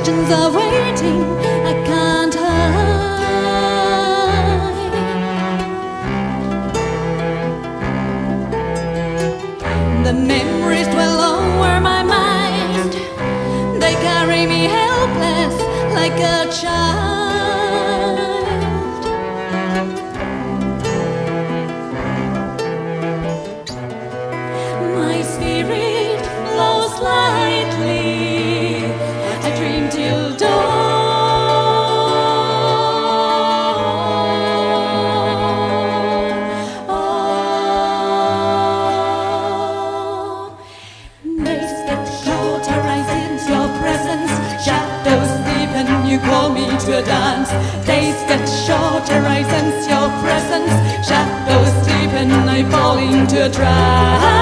questions are waiting, I can't hide. The memories dwell over my mind, they carry me helpless like a child. My spirit flows lightly, I dream till dawn. Oh, days get shorter, I sense your presence. Shadows deepen, you call me to a dance. Days get shorter, I sense your presence. Shadows deepen, I fall into a trance.